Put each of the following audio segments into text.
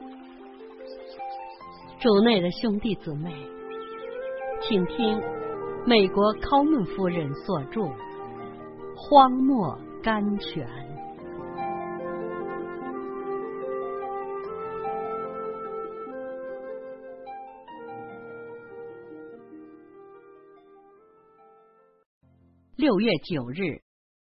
主内的兄弟姊妹，请听美国考门夫人所著《荒漠甘泉》。6月9日，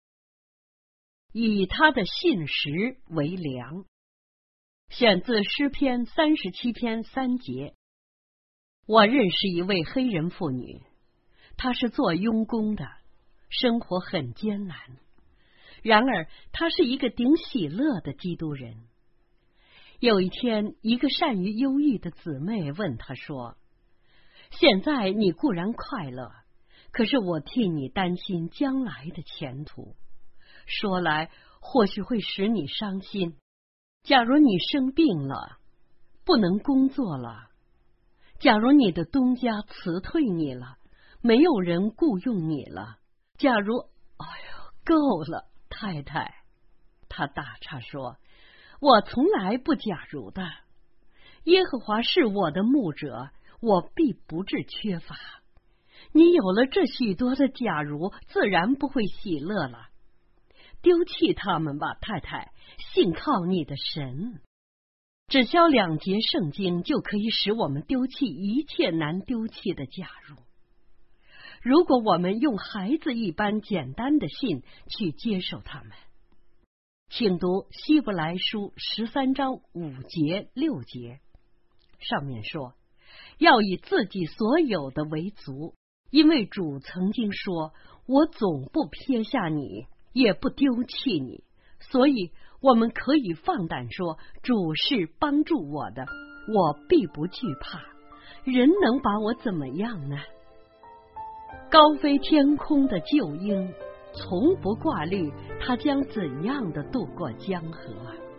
以他的信实为粮，选自诗篇37篇3节。我认识一位黑人妇女，她是做佣工的，生活很艰难。然而，她是一个顶喜乐的基督人。有一天，一个善于忧郁的姊妹问她说：“现在你固然快乐，可是我替你担心将来的前途。说来或许会使你伤心。假如你生病了，不能工作了，假如你的东家辞退你了，没有人雇佣你了，假如……哎呦，够了，太太。”他打岔说：“我从来不假如的。耶和华是我的牧者，我必不致缺乏。你有了这许多的假如，自然不会喜乐了。丢弃他们吧，太太，信靠你的神。”只消2节圣经，就可以使我们丢弃一切难丢弃的假如。如果我们用孩子一般简单的信去接受他们，请读希伯来书13章5节6节，上面说：“要以自己所有的为足，因为主曾经说，我总不撇下你，也不丢弃你。所以我们可以放胆说，主是帮助我的，我必不惧怕。人能把我怎么样呢？”高飞天空的鹫鹰从不挂虑他将怎样的渡过江河。